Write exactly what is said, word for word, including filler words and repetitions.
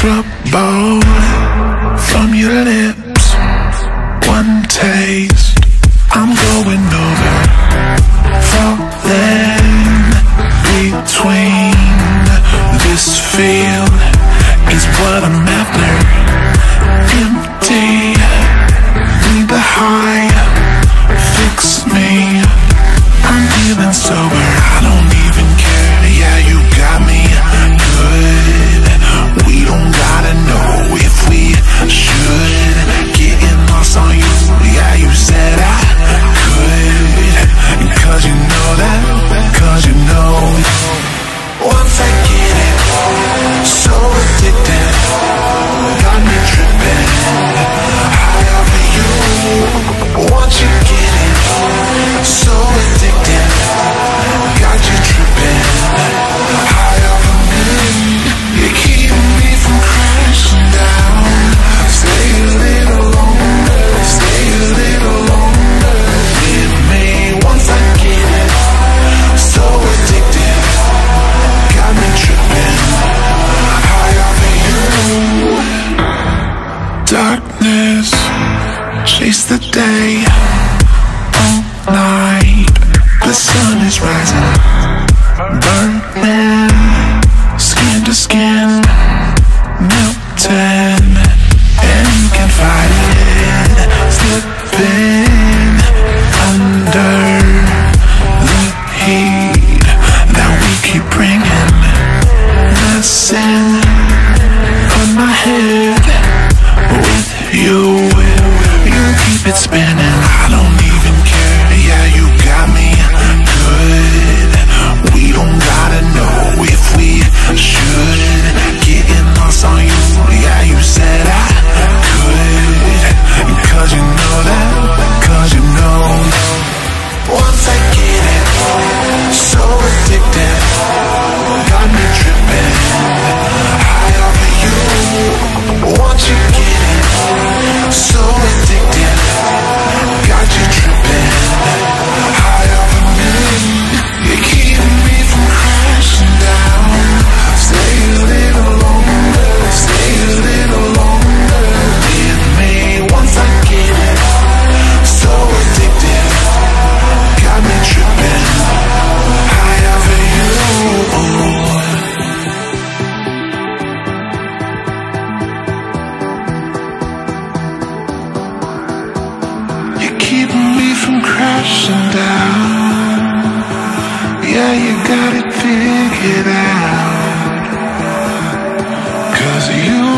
trouble from your lips. One taste, I'm going over, falling between. This feel is what I'm after. Empty, need the high, fix me. I'm feeling sober, I don't even care. Yeah, you got me good. We don't gotta know if we should. Getting lost on you, yeah, you said I could. Cause you know that, cause you know. Once I get it, so addicted, got me tripping, high off of you. Once you get it, so addicted, got you tripping, high off of me. You keep me from crashing down. Stay a little longer, stay a little longer with me. Once I get it, so addicted, got me tripping, high off of you. Darkness, chase the day, all night. The sun is rising, burning, skin to skin, melting, and you can fight it, slipping under the heat that we keep bringing. Messing on my head with you, you keep it spinning. I don't even care. Yeah, you got me good. We don't gotta know if we should. Getting lost on you. Yeah, you said I could. Cause you know that. Cause you know. Once I get it, so addicted, got me tripping, high off of you. Once you get it, so addicted, got you tripping, high off of me. You keep me from crashing down. Stay a little longer, stay a little longer with me. Once I get it, so addicted, got me tripping, high off of you. You keep me from crashing down. Yeah, you got it figured out. Cause you